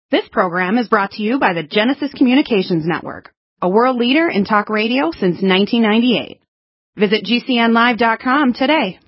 This program is brought to you by the Genesis Communications Network, a world leader in talk radio since 1998. Visit GCNlive.com today.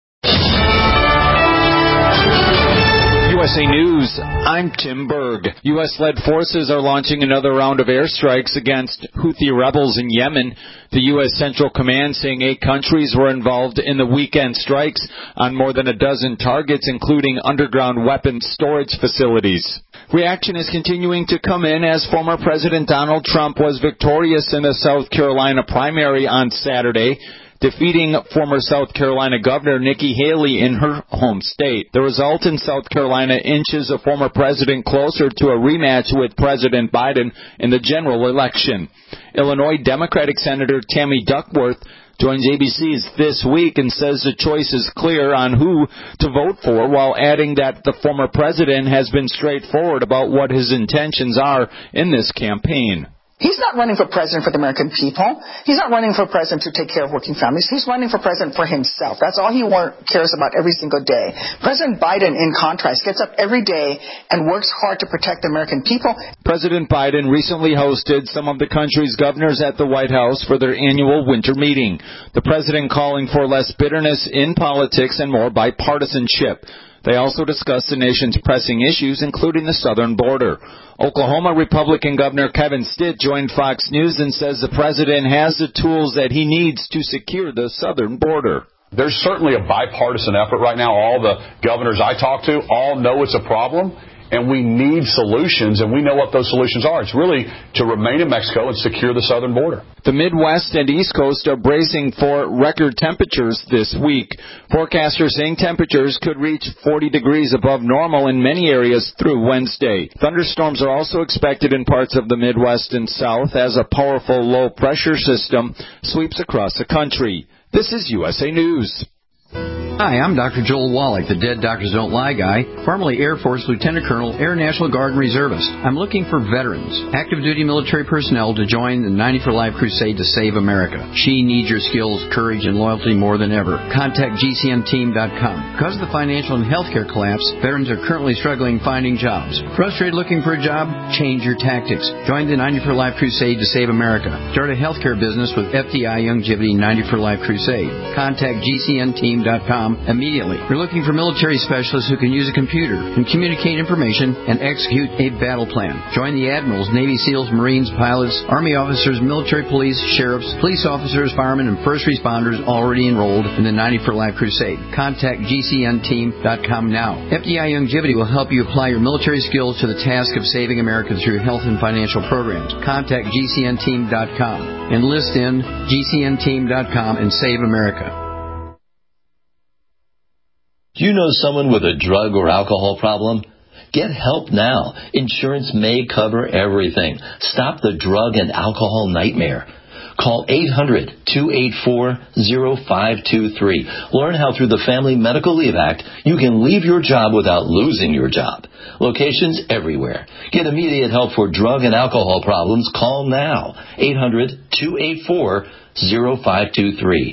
USA News, I'm Tim Berg. U.S.-led forces are launching another round of airstrikes against Houthi rebels in Yemen. The U.S. Central Command saying 8 countries were involved in the weekend strikes on more than a dozen targets, including underground weapons storage facilities. Reaction is continuing to come in as former President Donald Trump was victorious in the South Carolina primary on Saturday, defeating former South Carolina Governor Nikki Haley in her home state. The result in South Carolina inches a former president closer to a rematch with President Biden in the general election. Illinois Democratic Senator Tammy Duckworth joins ABC's This Week and says the choice is clear on who to vote for, while adding that the former president has been straightforward about what his intentions are in this campaign. He's not running for president for the American people. He's not running for president to take care of working families. He's running for president for himself. That's all he cares about every single day. President Biden, in contrast, gets up every day and works hard to protect the American people. President Biden recently hosted some of the country's governors at the White House for their annual winter meeting. The president calling for less bitterness in politics and more bipartisanship. They also discussed the nation's pressing issues, including the southern border. Oklahoma Republican Governor Kevin Stitt joined Fox News and says the president has the tools that he needs to secure the southern border. There's certainly a bipartisan effort right now. All the governors I talk to all know it's a problem, and we need solutions, and we know what those solutions are. It's really to remain in Mexico and secure the southern border. The Midwest and East Coast are bracing for record temperatures this week. Forecasters saying temperatures could reach 40 degrees above normal in many areas through Wednesday. Thunderstorms are also expected in parts of the Midwest and South as a powerful low-pressure system sweeps across the country. This is USA News. Hi, I'm Dr. Joel Wallach, the Dead Doctors Don't Lie guy, formerly Air Force Lieutenant Colonel, Air National Guard and Reservist. I'm looking for veterans, active duty military personnel to join the 90 for Life crusade to save America. She needs your skills, courage, and loyalty more than ever. Contact GCNteam.com. Because of the financial and healthcare collapse, veterans are currently struggling finding jobs. Frustrated looking for a job? Change your tactics. Join the 90 for Life crusade to save America. Start a healthcare business with FDI Youngevity 90 for Life crusade. Contact GCNteam.com immediately. We're looking for military specialists who can use a computer and communicate information and execute a battle plan. Join the admirals, Navy SEALs, Marines, pilots, Army officers, military police, sheriffs, police officers, firemen, and first responders already enrolled in the 90 for Life crusade. Contact GCNteam.com now. FDI Youngevity will help you apply your military skills to the task of saving America through health and financial programs. Contact GCNteam.com. Enlist in GCNteam.com and save America. Do you know someone with a drug or alcohol problem? Get help now. Insurance may cover everything. Stop the drug and alcohol nightmare. Call 800-284-0523. Learn how through the Family Medical Leave Act you can leave your job without losing your job. Locations everywhere. Get immediate help for drug and alcohol problems. Call now. 800-284-0523.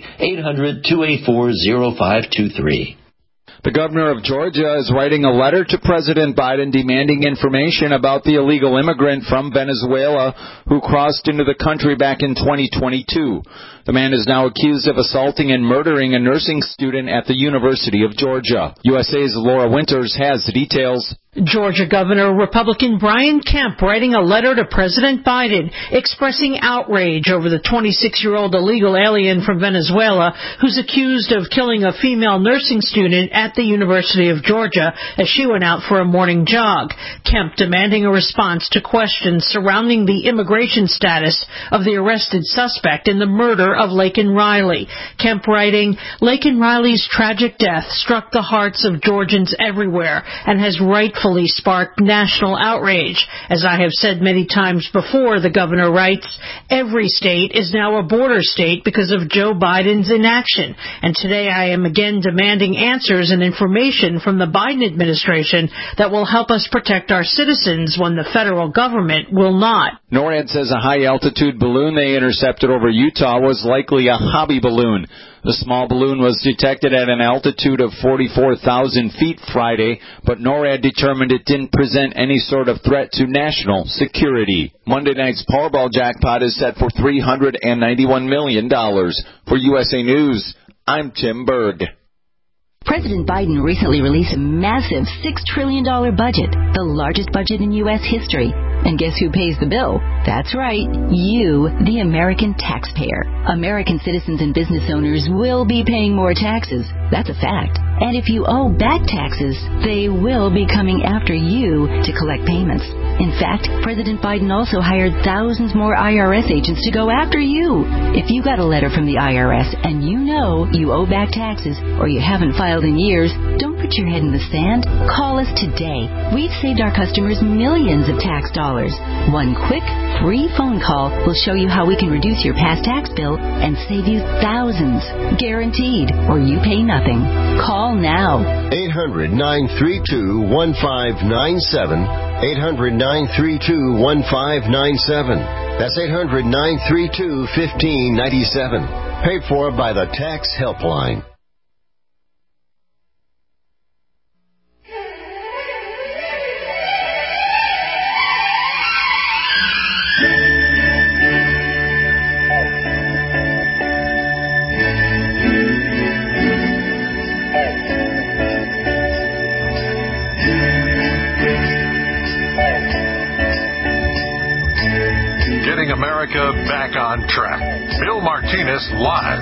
800-284-0523. The governor of Georgia is writing a letter to President Biden demanding information about the illegal immigrant from Venezuela who crossed into the country back in 2022. The man is now accused of assaulting and murdering a nursing student at the University of Georgia. USA's Laura Winters has the details. Georgia Governor Republican Brian Kemp writing a letter to President Biden expressing outrage over the 26-year-old illegal alien from Venezuela who's accused of killing a female nursing student at the University of Georgia as she went out for a morning jog. Kemp demanding a response to questions surrounding the immigration status of the arrested suspect in the murder of Laken Riley. Kemp writing, Laken Riley's tragic death struck the hearts of Georgians everywhere and has rightfully sparked national outrage. As I have said many times before, the governor writes, every state is now a border state because of Joe Biden's inaction. And today I am again demanding answers and information from the Biden administration that will help us protect our citizens when the federal government will not. NORAD says a high-altitude balloon they intercepted over Utah was likely a hobby balloon. The small balloon was detected at an altitude of 44,000 feet Friday, but NORAD determined determined it didn't present any sort of threat to national security. Monday night's Powerball jackpot is set for $391 million. For USA News, I'm Tim Berg. President Biden recently released a massive $6 trillion budget, the largest budget in U.S. history. And guess who pays the bill? That's right, you, the American taxpayer. American citizens and business owners will be paying more taxes. That's a fact. And if you owe back taxes, they will be coming after you to collect payments. In fact, President Biden also hired thousands more IRS agents to go after you. If you got a letter from the IRS and you know you owe back taxes or you haven't filed in years, don't put your head in the sand. Call us today. We've saved our customers millions of tax dollars. One quick, free phone call will show you how we can reduce your past tax bill and save you thousands. Guaranteed, or you pay nothing. Call now. 800-932-1597. 800-932-1597. That's 800-932-1597. Paid for by the Tax Helpline. America back on track. Bill Martinez live.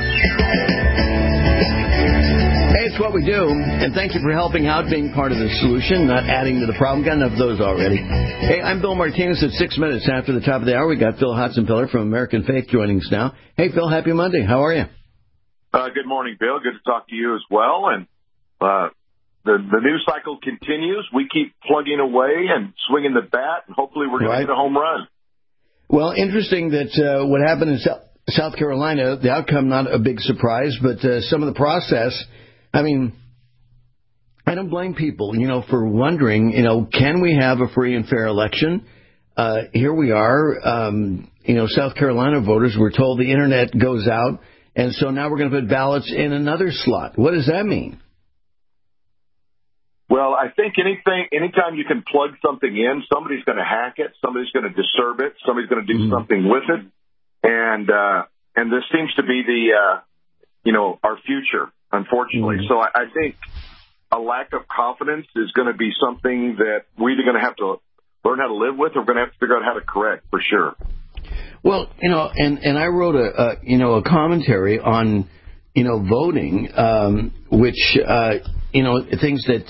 Hey, it's what we do, and thank you for helping out, being part of the solution, not adding to the problem. Got enough of those already. Hey, I'm Bill Martinez. At 6 minutes after the top of the hour, we got Phil Hotzenpiller from American Faith joining us now. Hey, Phil, happy Monday. How are you? Good morning, Bill. Good to talk to you as well. And the news cycle continues. We keep plugging away and swinging the bat, and hopefully we're going to hit a home run. Well, interesting that what happened in South Carolina, the outcome not a big surprise, but some of the process, I mean, I don't blame people, for wondering, can we have a free and fair election? Here we are, South Carolina voters were told the Internet goes out, and so now we're going to put ballots in another slot. What does that mean? Well, I think anytime you can plug something in, somebody's going to hack it, somebody's going to disturb it, somebody's going to do something with it, and this seems to be our future, unfortunately. So I think a lack of confidence is going to be something that we're either going to have to learn how to live with, or we're going to have to figure out how to correct for sure. Well, and I wrote a commentary on voting, which. Things that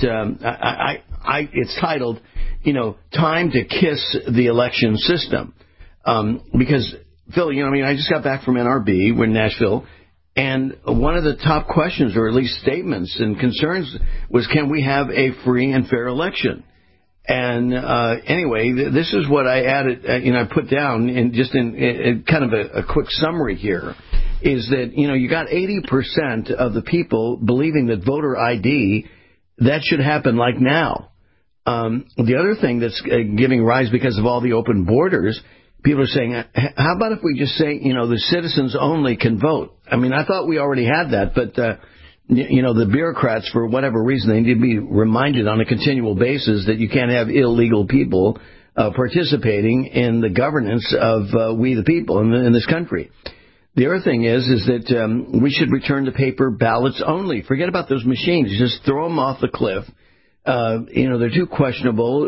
it's titled, Time to Kiss the Election System. Because, Phil, I just got back from NRB. We're in Nashville. And one of the top questions, or at least statements and concerns, was, can we have a free and fair election? And anyway, this is what I added, I put down in kind of a quick summary here. Is that, you got 80% of the people believing that voter ID, that should happen like now. The other thing that's giving rise because of all the open borders, people are saying, how about if we just say, the citizens only can vote? I mean, I thought we already had that, but, the bureaucrats, for whatever reason, they need to be reminded on a continual basis that you can't have illegal people participating in the governance of we the people in this country. The other thing is that we should return to paper ballots only. Forget about those machines. Just throw them off the cliff. They're too questionable.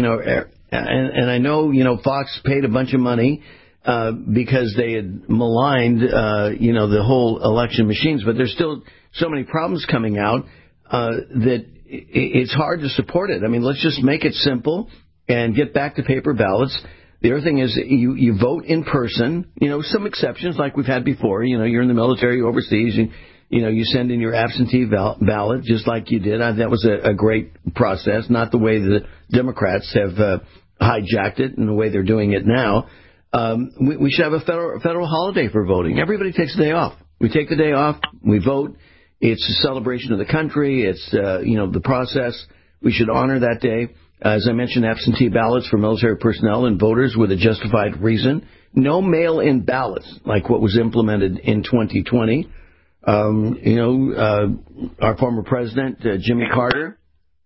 And I know, Fox paid a bunch of money because they had maligned, the whole election machines. But there's still so many problems coming out that it's hard to support it. I mean, let's just make it simple and get back to paper ballots. The other thing is you vote in person. Some exceptions like we've had before. You're in the military overseas. You send in your absentee ballot just like you did. That was a great process, not the way the Democrats have hijacked it and the way they're doing it now. We should have a federal holiday for voting. Everybody takes a day off. We take the day off. We vote. It's a celebration of the country. It's, the process. We should honor that day. As I mentioned, absentee ballots for military personnel and voters with a justified reason. No mail-in ballots like what was implemented in 2020. Our former president, Jimmy Carter,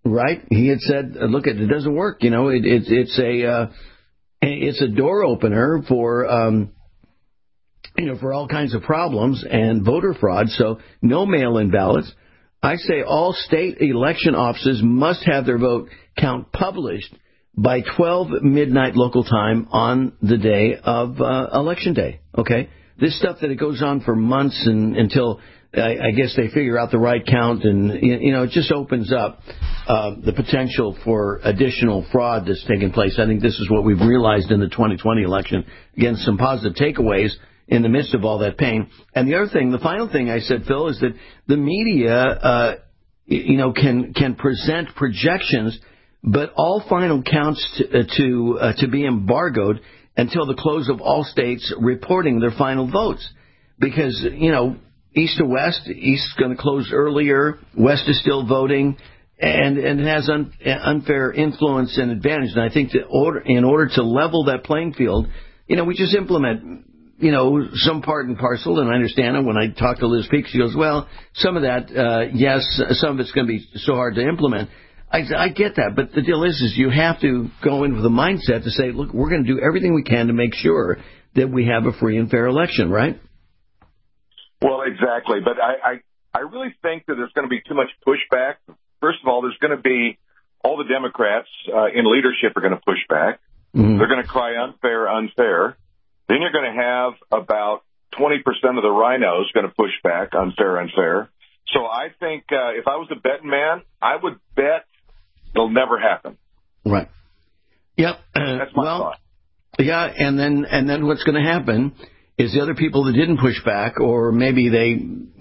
right? He had said, look, it doesn't work. It's a door opener for, for all kinds of problems and voter fraud. So no mail-in ballots. I say all state election offices must have their vote count published by 12 midnight local time on the day of Election Day. Okay? This stuff that it goes on for months until I guess they figure out the right count, and it just opens up the potential for additional fraud that's taking place. I think this is what we've realized in the 2020 election. Again, some positive takeaways in the midst of all that pain. And the other thing, the final thing I said, Phil, is that the media, can present projections, but all final counts to be embargoed until the close of all states reporting their final votes. Because, east to west, east is going to close earlier, west is still voting, and it has unfair influence and advantage. And I think that in order to level that playing field, we just implement some part and parcel, and I understand it. When I talk to Liz Peek, she goes, well, some of that, yes, some of it's going to be so hard to implement. I get that, but the deal is you have to go in with a mindset to say, look, we're going to do everything we can to make sure that we have a free and fair election, right? Well, exactly, but I really think that there's going to be too much pushback. First of all, there's going to be all the Democrats in leadership are going to push back. Mm-hmm. They're going to cry unfair, unfair. Then you're going to have about 20% of the rhinos going to push back, unfair, unfair. So I think if I was a betting man, I would bet it'll never happen. Right. Yep. That's my thought. Yeah, and then what's going to happen is the other people that didn't push back, or maybe they,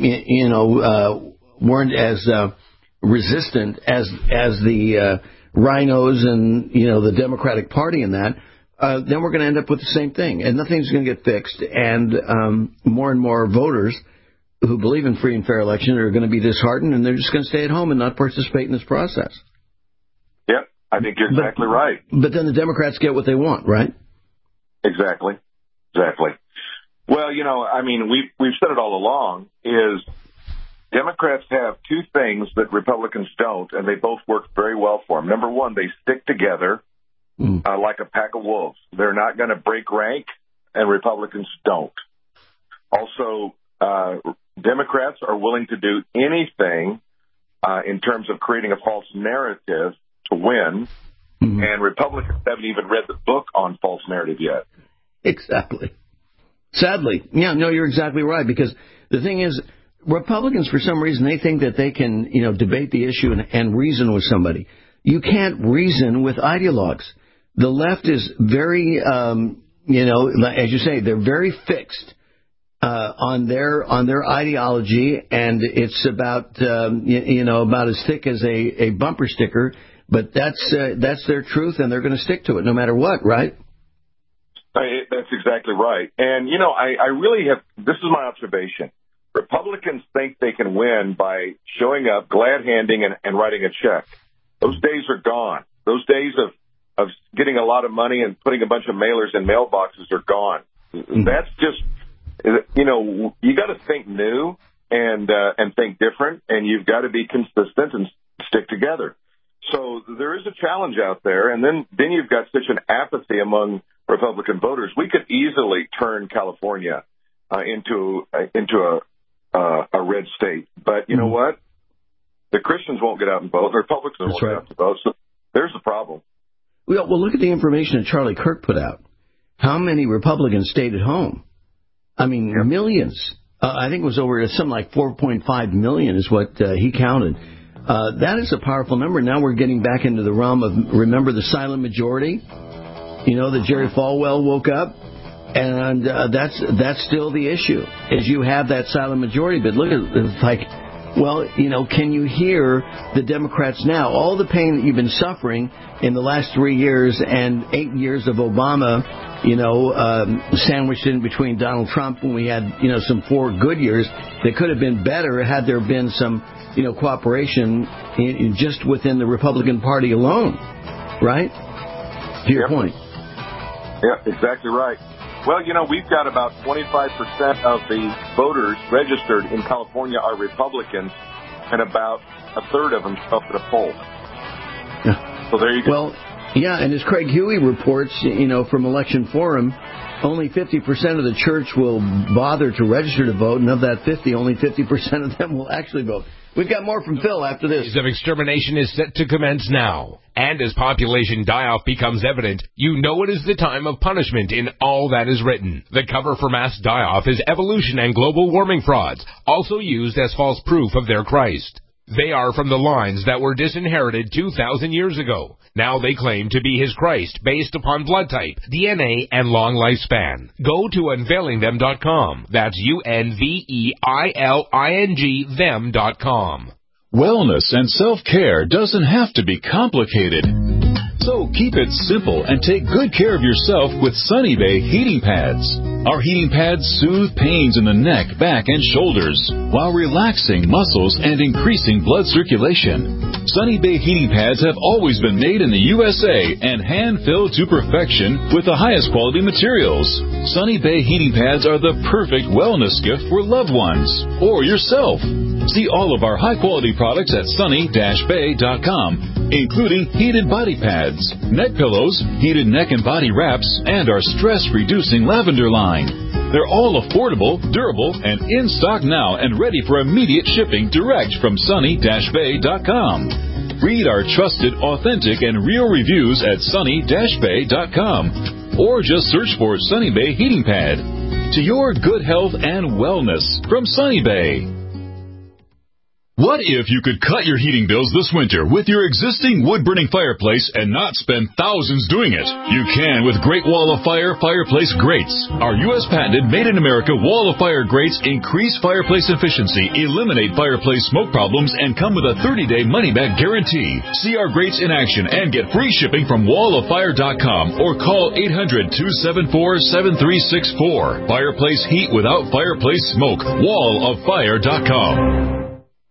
weren't as resistant as the rhinos and the Democratic Party in that. Then we're going to end up with the same thing, and nothing's going to get fixed. And more voters who believe in free and fair election are going to be disheartened, and they're just going to stay at home and not participate in this process. Yep, I think you're exactly right. But then the Democrats get what they want, right? Exactly. Well, we've said it all along, is Democrats have two things that Republicans don't, and they both work very well for them. Number one, they stick together like a pack of wolves. They're not going to break rank, and Republicans don't. Also, Democrats are willing to do anything in terms of creating a false narrative to win, and Republicans haven't even read the book on false narrative yet. Exactly. Sadly. Yeah, no, you're exactly right, because the thing is, Republicans, for some reason, they think that they can, debate the issue and reason with somebody. You can't reason with ideologues. The left is very, as you say, they're very fixed on their ideology, and it's about about as thick as a bumper sticker. But that's their truth, and they're going to stick to it no matter what, right? That's exactly right. And I really have. This is my observation. Republicans think they can win by showing up, glad-handing, and writing a check. Those days are gone. Those days of getting a lot of money and putting a bunch of mailers in mailboxes are gone. That's just, you got to think new and think different, and you've got to be consistent and stick together. So there is a challenge out there, and then you've got such an apathy among Republican voters. We could easily turn California into a red state, but you know what? The Christians won't get out and vote. The Republicans won't get out and vote. So there's the problem. Well, look at the information that Charlie Kirk put out. How many Republicans stayed at home? I mean, millions. I think it was over something like 4.5 million is what he counted. That is a powerful number. Now we're getting back into the realm of, remember the silent majority? That Jerry Falwell woke up. And that's still the issue, is you have that silent majority. But look at it's like, can you hear the Democrats now? All the pain that you've been suffering in the last 3 years and 8 years of Obama, sandwiched in between Donald Trump, when we had, some 4 good years that could have been better had there been some, cooperation just within the Republican Party alone, right? To your point. Yeah, exactly right. Well, we've got about 25% of the voters registered in California are Republicans, and about a third of them show up at a poll. So there you go. Well, yeah, and as Craig Huey reports, from Election Forum, only 50% of the church will bother to register to vote, and of that 50, only 50% of them will actually vote. We've got more from Phil after this. The phase of extermination is set to commence now. And as population die-off becomes evident, you know it is the time of punishment in all that is written. The cover for mass die-off is evolution and global warming frauds, also used as false proof of their Christ. They are from the lines that were disinherited 2,000 years ago. Now they claim to be his Christ based upon blood type, DNA, and long lifespan. Go to unveilingthem.com. That's UNVEILING them.com. Wellness and self-care doesn't have to be complicated. So keep it simple and take good care of yourself with Sunny Bay heating pads. Our heating pads soothe pains in the neck, back, and shoulders while relaxing muscles and increasing blood circulation. Sunny Bay heating pads have always been made in the USA and hand-filled to perfection with the highest quality materials. Sunny Bay heating pads are the perfect wellness gift for loved ones or yourself. See all of our high-quality products at sunny-bay.com, including heated body pads, neck pillows, heated neck and body wraps, and our stress-reducing lavender line. They're all affordable, durable, and in stock now and ready for immediate shipping direct from sunny-bay.com. Read our trusted, authentic, and real reviews at sunny-bay.com or just search for Sunny Bay Heating Pad. To your good health and wellness from Sunny Bay. What if you could cut your heating bills this winter with your existing wood-burning fireplace and not spend thousands doing it? You can with Great Wall of Fire fireplace grates. Our U.S. patented made-in-America Wall of Fire grates increase fireplace efficiency, eliminate fireplace smoke problems, and come with a 30-day money-back guarantee. See our grates in action and get free shipping from walloffire.com or call 800-274-7364. Fireplace heat without fireplace smoke. walloffire.com.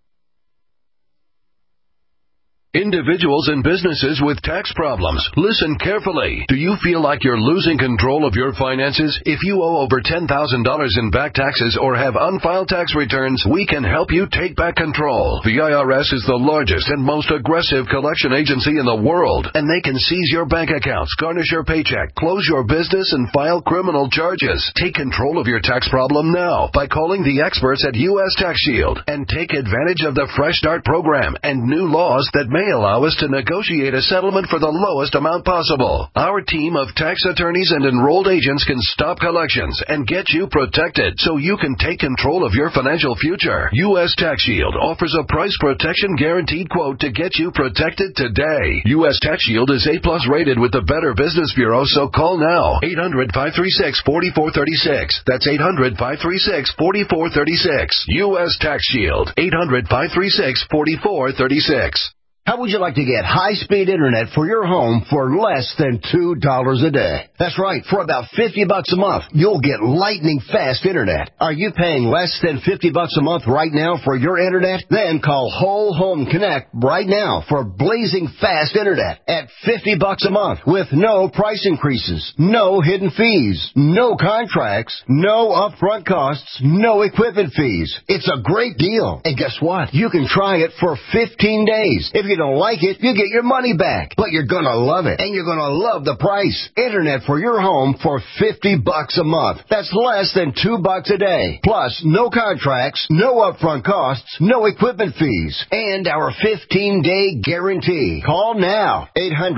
Individuals and businesses with tax problems, listen carefully. Do you feel like you're losing control of your finances? If you owe over $10,000 in back taxes or have unfiled tax returns, we can help you take back control. The IRS is the largest and most aggressive collection agency in the world, and they can seize your bank accounts, garnish your paycheck, close your business, and file criminal charges. Take control of your tax problem now by calling the experts at U.S. Tax Shield and take advantage of the Fresh Start program and new laws that may allow us to negotiate a settlement for the lowest amount possible. Our team of tax attorneys and enrolled agents can stop collections and get you protected so you can take control of your financial future. U.S. Tax Shield offers a price protection guaranteed quote to get you protected today. U.S. Tax Shield is A+ rated with the Better Business Bureau, so call now. 800-536-4436. That's 800-536-4436. U.S. Tax Shield. 800-536-4436. How would you like to get high-speed internet for your home for less than $2 a day? That's right. For about $50 a month, you'll get lightning-fast internet. Are you paying less than $50 a month right now for your internet? Then call Whole Home Connect right now for blazing fast internet at $50 a month with no price increases, no hidden fees, no contracts, no upfront costs, no equipment fees. It's a great deal. And guess what? You can try it for 15 days. If you don't like it, you get your money back. But you're going to love it, and you're going to love the price. Internet for your home for $50 a month. That's less than $2 a day. Plus, no contracts, no upfront costs, no equipment fees, and our 15-day guarantee. Call now.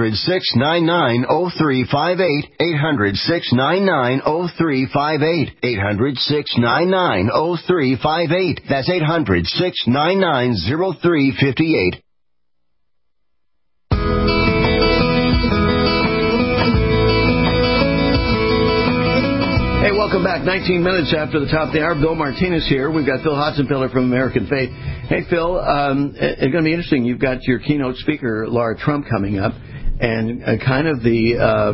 800-699-0358. 800-699-0358. 800-699-0358. That's 800-699-0358. Hey, welcome back. 19 minutes after the top of the hour. Bill Martinez here. We've got Phil Hotzenpiller from American Faith. Hey, Phil, it's going to be interesting. You've got your keynote speaker, Laura Trump, coming up, and kind of the,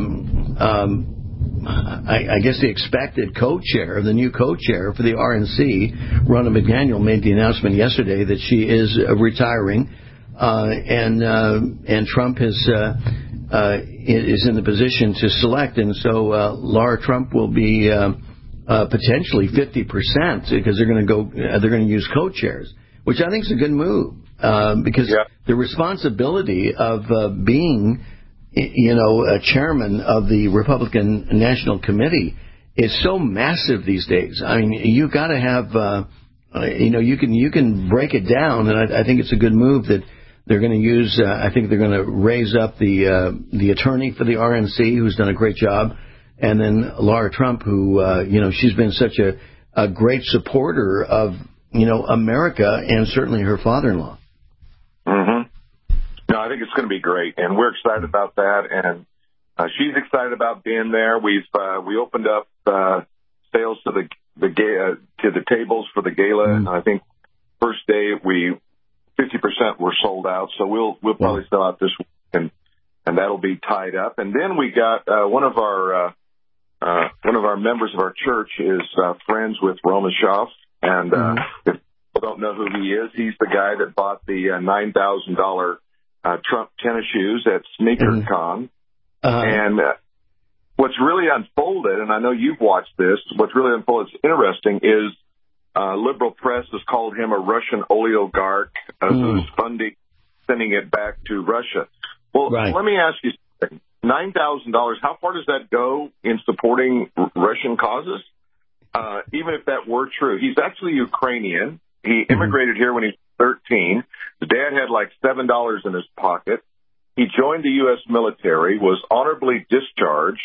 I guess the expected co-chair, the new co-chair for the RNC, Ronna McDaniel, made the announcement yesterday that she is retiring, and Trump is in the position to select, and so Laura Trump will be potentially 50% because they're going to use co-chairs, which I think is a good move. because the responsibility of being, a chairman of the Republican National Committee is so massive these days. I mean, you got to have, you can break it down, and I think it's a good move that they're going to use. I think they're going to raise up the attorney for the RNC, who's done a great job, and then Laura Trump, who she's been such a great supporter of America, and certainly her father-in-law. Mm-hmm. No, I think it's going to be great, and we're excited about that, and she's excited about being there. We opened up sales to the tables for the gala. Mm-hmm. I think first day 50% were sold out, so we'll probably sell out this week, and that'll be tied up. And then we got one of our members of our church is friends with Roman Schaaf, and if people don't know who he is, he's the guy that bought the $9,000 Trump tennis shoes at SneakerCon. And what's really unfolded, and I know you've watched this, what's really unfolded is interesting, is liberal press has called him a Russian oligarch who's sending it back to Russia. Well, let me ask you something. $9,000, how far does that go in supporting Russian causes? Even if that were true. He's actually Ukrainian. He immigrated here when he was 13. His dad had like $7 in his pocket. He joined the U.S. military, was honorably discharged,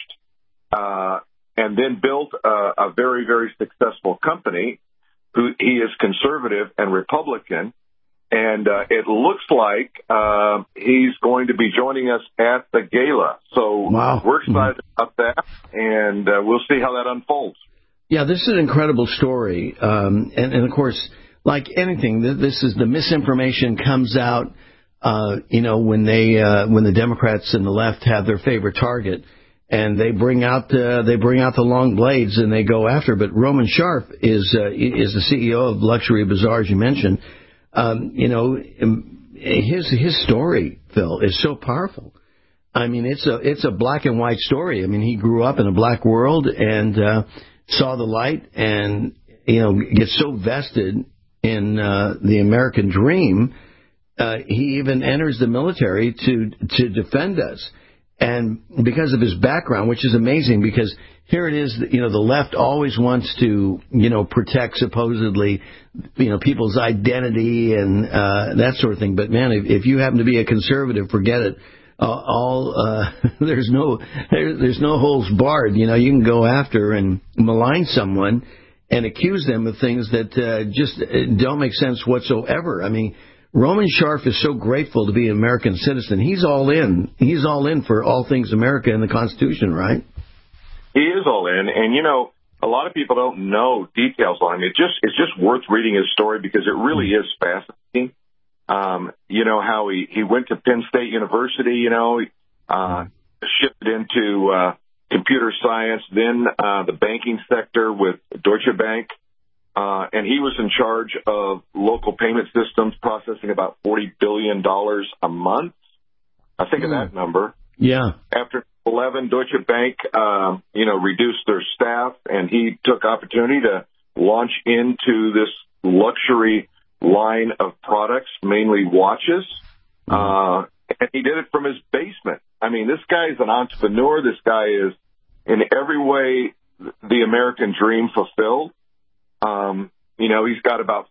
and then built a very, very successful company. He is conservative and Republican, and it looks like he's going to be joining us at the gala. So we're excited about that, and we'll see how that unfolds. Yeah, this is an incredible story, and of course, like anything, this is the misinformation comes out. When the Democrats and the left have their favorite target, and they bring out the long blades and they go after. But Roman Schaaf is the CEO of Luxury Bazaar, as you mentioned. His story, Phil, is so powerful. I mean, it's a black and white story. I mean, he grew up in a black world and saw the light, and gets so vested in the American dream. He even enters the military to defend us. And because of his background, which is amazing, because here it is, the left always wants to, protect supposedly, people's identity and that sort of thing. But man, if you happen to be a conservative, forget it. There's no holds barred. You can go after and malign someone and accuse them of things that just don't make sense whatsoever. I mean, Roman Schaaf is so grateful to be an American citizen. He's all in. He's all in for all things America and the Constitution, right? He is all in. And, a lot of people don't know details on him. It's just worth reading his story because it really is fascinating. How he went to Penn State University, shifted into computer science, then the banking sector with Deutsche Bank. And he was in charge of local payment systems, processing about $40 billion a month. I think of that number. Yeah. After 2011, Deutsche Bank, reduced their staff, and he took opportunity to launch into this luxury line of products, mainly watches. And he did it from his basement. I mean, this guy is an entrepreneur. This guy is, in every way, the American dream fulfilled. He's got about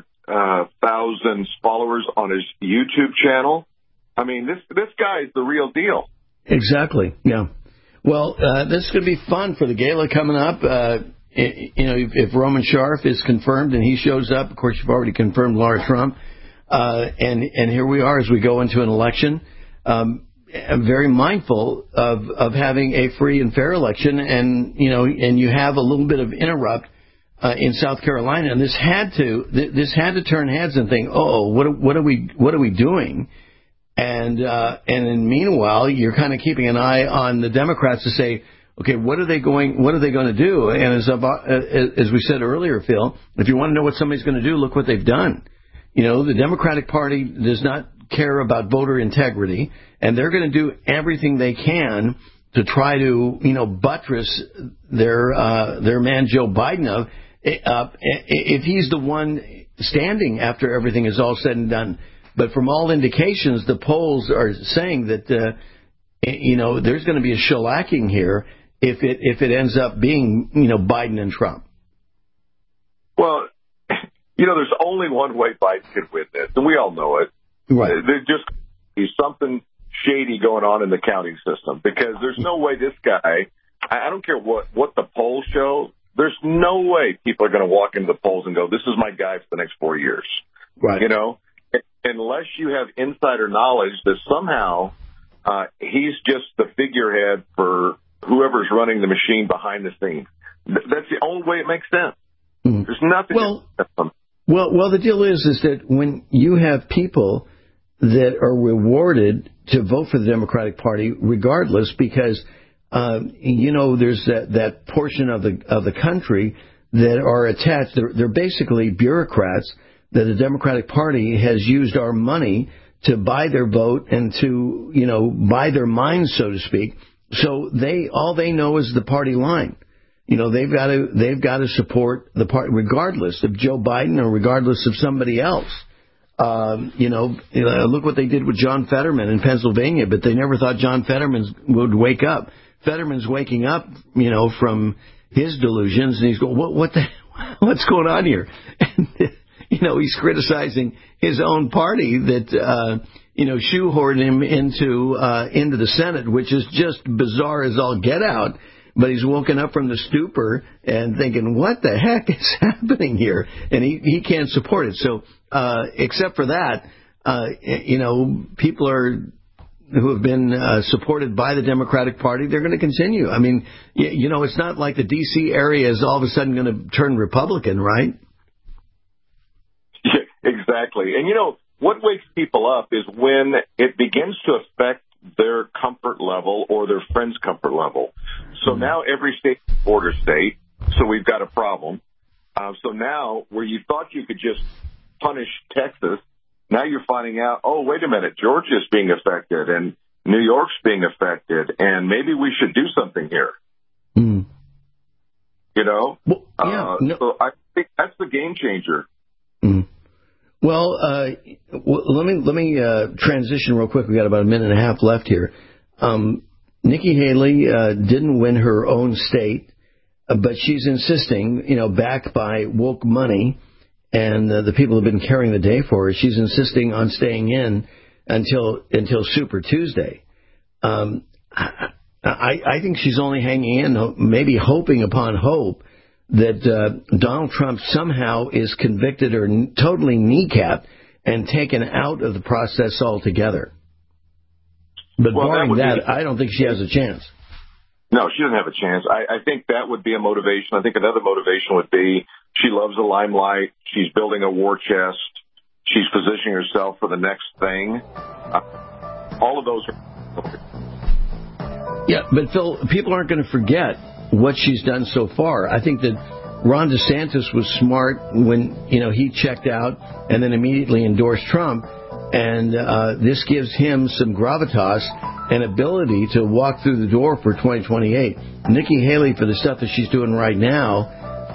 400,000 followers on his YouTube channel. I mean, this guy is the real deal. Exactly. Yeah. Well, this is going to be fun for the gala coming up. If Roman Schaaf is confirmed and he shows up, of course, you've already confirmed Laura Trump. And here we are as we go into an election. I'm very mindful of having a free and fair election, and you have a little bit of interrupt in South Carolina, and this had to turn heads and think, what are we doing? And then meanwhile, you're kind of keeping an eye on the Democrats to say, okay, what are they going to do? And as we said earlier, Phil, if you want to know what somebody's going to do, look what they've done. The Democratic Party does not care about voter integrity, and they're going to do everything they can to try to, buttress their man Joe Biden if he's the one standing after everything is all said and done. But from all indications, the polls are saying that, there's going to be a shellacking here if it ends up being, Biden and Trump. Well, there's only one way Biden could win this, and we all know it. Right. There's just something shady going on in the counting system, because there's no way this guy, I don't care what the polls show, there's no way people are going to walk into the polls and go, this is my guy for the next 4 years. Right. Unless you have insider knowledge that somehow he's just the figurehead for whoever's running the machine behind the scenes. That's the only way it makes sense. Mm-hmm. There's nothing. Well, the deal is that when you have people that are rewarded to vote for the Democratic Party, regardless, because there's that portion of the country that are attached. They're basically bureaucrats that the Democratic Party has used our money to buy their vote and to buy their minds, so to speak. So all they know is the party line. They've got to support the party regardless of Joe Biden or regardless of somebody else. Look what they did with John Fetterman in Pennsylvania, but they never thought John Fetterman would wake up. Fetterman's waking up, from his delusions, and he's going, what's going on here? And, he's criticizing his own party that, shoehorned him into the Senate, which is just bizarre as all get out. But he's woken up from the stupor and thinking, what the heck is happening here? And he can't support it. So, except for that, people who have been supported by the Democratic Party, they're going to continue. I mean, it's not like the D.C. area is all of a sudden going to turn Republican, right? Yeah, exactly. And, what wakes people up is when it begins to affect their comfort level or their friend's comfort level. So now every state is a border state, so we've got a problem. So now where you thought you could just punish Texas, now you're finding out, oh, wait a minute, Georgia's being affected and New York's being affected, and maybe we should do something here. Mm. So I think that's the game changer. Mm. Well, let me transition real quick. We got about a minute and a half left here. Nikki Haley didn't win her own state, but she's insisting, backed by woke money and the people who have been carrying the day for her. She's insisting on staying in until Super Tuesday. I think she's only hanging in, maybe hoping upon hope, that Donald Trump somehow is convicted or totally kneecapped and taken out of the process altogether. But barring that, I don't think she has a chance. No, she doesn't have a chance. I think that would be a motivation. I think another motivation would be she loves the limelight. She's building a war chest. She's positioning herself for the next thing. All of those are... Yeah, but Phil, people aren't going to forget what she's done so far. I think that Ron DeSantis was smart when, he checked out and then immediately endorsed Trump. And this gives him some gravitas and ability to walk through the door for 2028. Nikki Haley, for the stuff that she's doing right now,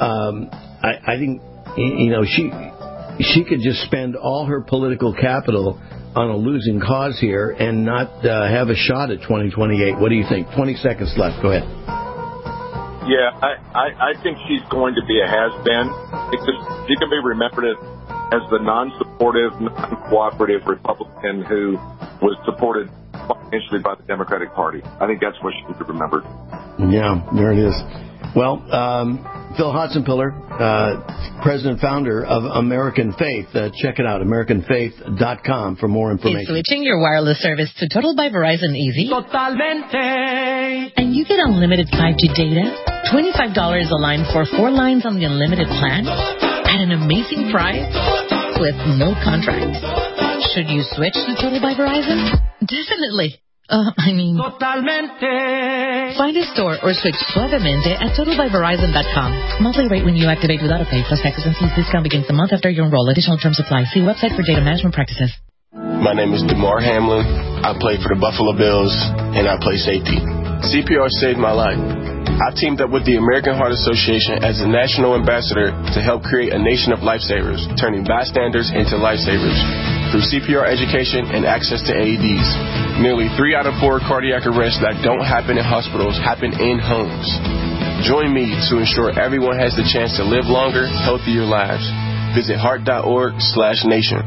I think, she could just spend all her political capital on a losing cause here and not have a shot at 2028. What do you think? 20 seconds left. Go ahead. Yeah, I think she's going to be a has-been. She can be remembered as the non-supportive, non-cooperative Republican who was supported financially by the Democratic Party. I think that's what she should be remembered. Yeah, there it is. Well, Phil Hotzenpiller, president founder of American Faith. Check it out, AmericanFaith.com for more information. Is switching your wireless service to Total by Verizon easy? Totalmente. And you get unlimited 5G data, $25 a line for 4 lines on the unlimited plan at an amazing price with no contract. Should you switch to Total by Verizon? Definitely. Totalmente. Find a store or switch suavemente at totalbyverizon.com. Monthly rate when you activate without a pay plus taxes and fees. Discount begins the month after you enroll. Additional terms apply. See website for data management practices. My name is DeMar Hamlin. I play for the Buffalo Bills, and I play safety. CPR saved my life. I've teamed up with the American Heart Association as the national ambassador to help create a nation of lifesavers, turning bystanders into lifesavers. through CPR education and access to AEDs. Nearly 3 out of 4 cardiac arrests that don't happen in hospitals happen in homes. Join me to ensure everyone has the chance to live longer, healthier lives. Visit heart.org/nation.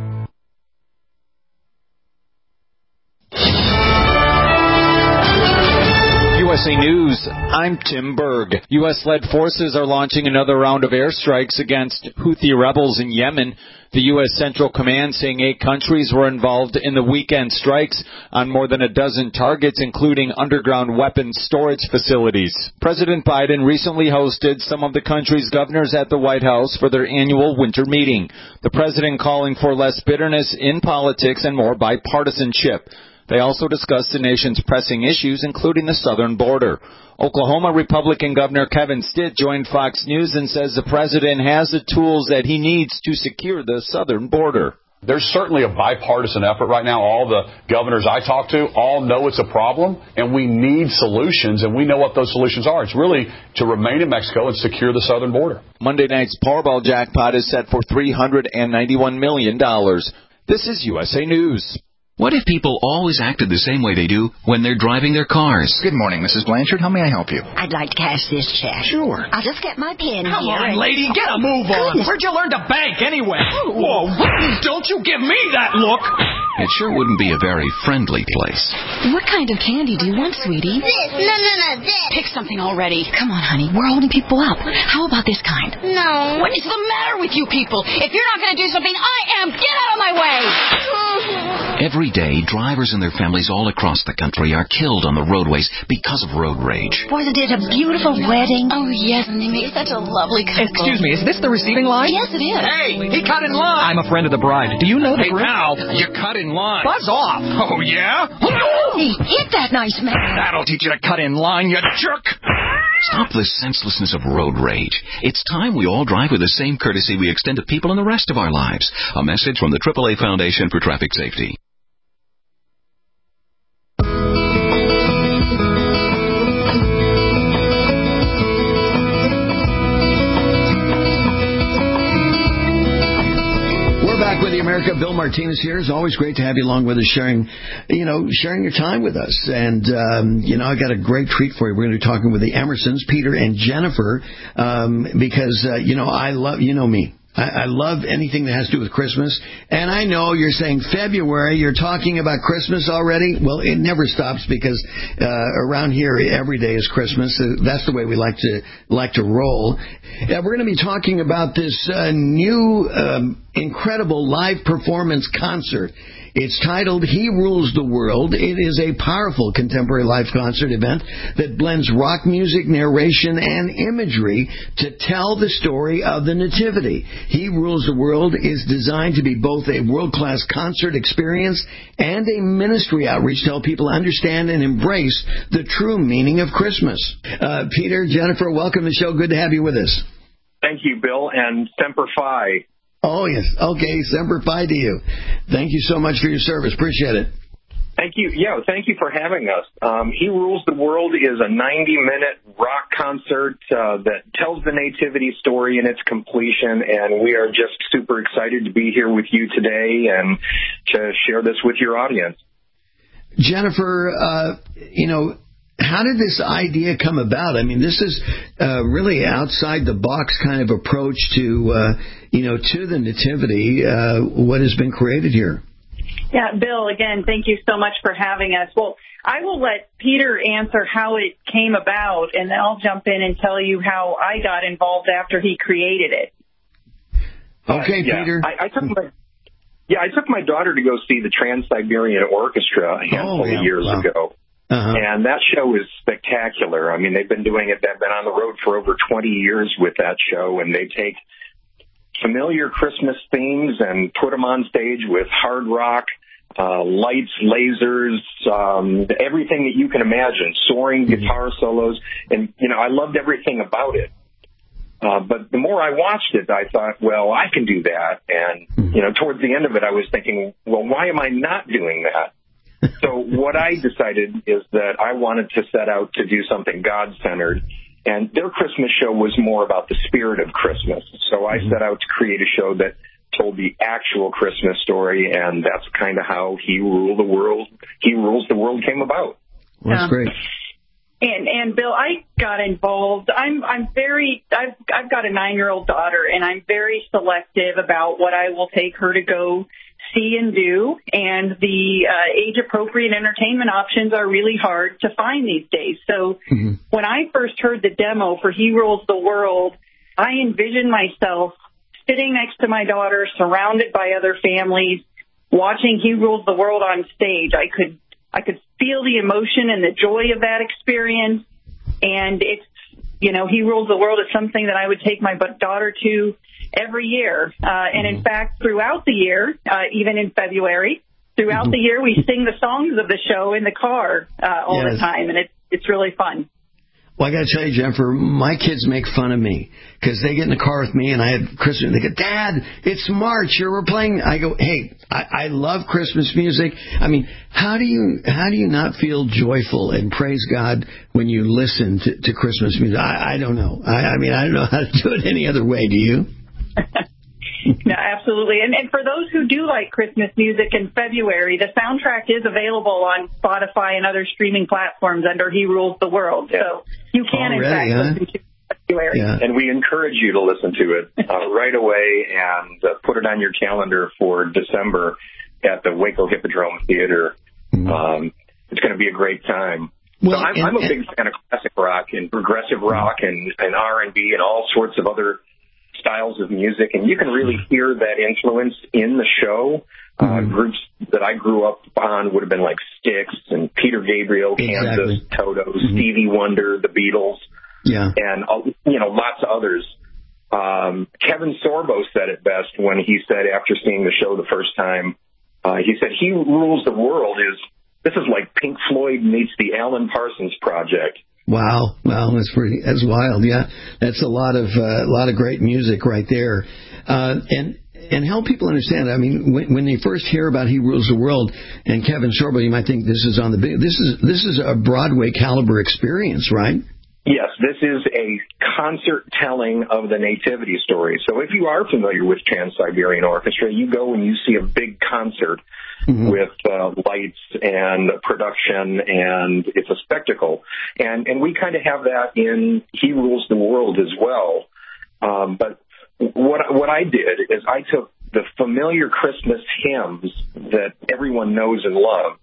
USA News, I'm Tim Berg. U.S.-led forces are launching another round of airstrikes against Houthi rebels in Yemen. The U.S. Central Command saying 8 countries were involved in the weekend strikes on more than a dozen targets, including underground weapons storage facilities. President Biden recently hosted some of the country's governors at the White House for their annual winter meeting. The president calling for less bitterness in politics and more bipartisanship. They also discussed the nation's pressing issues, including the southern border. Oklahoma Republican Governor Kevin Stitt joined Fox News and says the president has the tools that he needs to secure the southern border. There's certainly a bipartisan effort right now. All the governors I talk to all know it's a problem, and we need solutions, and we know what those solutions are. It's really to remain in Mexico and secure the southern border. Monday night's Powerball jackpot is set for $391 million. This is USA News. What if people always acted the same way they do when they're driving their cars? Good morning, Mrs. Blanchard. How may I help you? I'd like to cash this check. Sure. I'll just get my pen Come here. on, lady. Get a move on. Goodness. Where'd you learn to bank anyway? Whoa. Don't you give me that look. It sure wouldn't be a very friendly place. What kind of candy do you want, sweetie? This. No, this. Pick something already. Come on, honey. We're holding people up. How about this kind? No. What is the matter with you people? If you're not going to do something, I am. Get out of my way. Every day, drivers and their families all across the country are killed on the roadways because of road rage. Wasn't it a beautiful wedding? Oh, yes, and they made such a lovely couple. Excuse me, is this the receiving line? Yes, it is. Hey, he cut in line. I'm a friend of the bride. Do you know the groom? Now, you cut in line. Buzz off. Oh, yeah? Hey, hit that nice man. That'll teach you to cut in line, you jerk. Stop the senselessness of road rage. It's time we all drive with the same courtesy we extend to people in the rest of our lives. A message from the AAA Foundation for Traffic Safety. Back with the America. Bill Martinez here. It's always great to have you along with us, sharing your time with us. And, I got a great treat for you. We're going to be talking with the Emersons, Peter and Jennifer, because, I love, me. I love anything that has to do with Christmas. And I know you're saying February, you're talking about Christmas already. Well, it never stops because around here every day is Christmas. That's the way we like to roll. We're going to be talking about this new incredible live performance concert. It's titled He Rules the World. It is a powerful contemporary live concert event that blends rock music, narration, and imagery to tell the story of the Nativity. He Rules the World is designed to be both a world-class concert experience and a ministry outreach to help people understand and embrace the true meaning of Christmas. Peter, Jennifer, welcome to the show. Good to have you with us. Thank you, Bill, and Semper Fi. Oh, yes. Okay, Semper Fi to you. Thank you so much for your service. Appreciate it. Thank you. Yeah, thank you for having us. He Rules the World is a 90-minute rock concert that tells the Nativity story in its completion, and we are just super excited to be here with you today and to share this with your audience. Jennifer, how did this idea come about? I mean, this is really outside the box kind of approach to the Nativity. What has been created here? Yeah, Bill, again, thank you so much for having us. Well, I will let Peter answer how it came about, and then I'll jump in and tell you how I got involved after he created it. Okay, Peter. I took my daughter to go see the Trans-Siberian Orchestra a handful of years ago. Uh-huh. And that show is spectacular. I mean, they've been doing it. They've been on the road for over 20 years with that show, and they take familiar Christmas themes and put them on stage with hard rock, lights, lasers, everything that you can imagine, soaring guitar solos. And, I loved everything about it. But the more I watched it, I thought, well, I can do that. And, towards the end of it, I was thinking, well, why am I not doing that? So what I decided is that I wanted to set out to do something God-centered, and their Christmas show was more about the spirit of Christmas. So I set out to create a show that told the actual Christmas story, and that's kind of how He Rules the World came about. Well, that's great. And Bill, I got involved. I've got a 9-year-old daughter, and I'm very selective about what I will take her to go see and do. And the age-appropriate entertainment options are really hard to find these days. So when I first heard the demo for He Rules the World, I envisioned myself sitting next to my daughter, surrounded by other families, watching He Rules the World on stage. I could feel the emotion and the joy of that experience. And it's, He Rules the World is something that I would take my daughter to every year. And in fact, throughout the year, even in February, throughout the year, we sing the songs of the show in the car all the time. And it's really fun. Well, I got to tell you, Jennifer, my kids make fun of me because they get in the car with me and I had Christmas. They go, Dad, it's March. We're playing. I go, hey, I love Christmas music. I mean, how do you not feel joyful and praise God when you listen to Christmas music? I don't know. I mean, I don't know how to do it any other way. Do you? No, absolutely. And for those who do like Christmas music in February, the soundtrack is available on Spotify and other streaming platforms under He Rules the World. So you can, in fact, listen to February. Yeah. And we encourage you to listen to it right away and put it on your calendar for December at the Waco Hippodrome Theater. It's going to be a great time. Well, so I'm a big fan of classic rock and progressive rock and R&B and all sorts of other styles of music, and you can really hear that influence in the show. Groups that I grew up on would have been like Styx and Peter Gabriel, Kansas, Toto, Stevie Wonder, the Beatles, and lots of others. Kevin Sorbo said it best when he said after seeing the show the first time, he said, He Rules the World this is like Pink Floyd meets the Alan Parsons Project. Wow, that's wild. Yeah, that's a lot of great music right there, and help people understand. I mean, when they first hear about He Rules the World and Kevin Sorbo, you might think this is on the big. This is a Broadway caliber experience, right? Yes, this is a concert telling of the Nativity story. So if you are familiar with Trans-Siberian Orchestra, you go and you see a big concert with lights and production, and it's a spectacle. And we kind of have that in He Rules the World as well. But what I did is I took the familiar Christmas hymns that everyone knows and loves.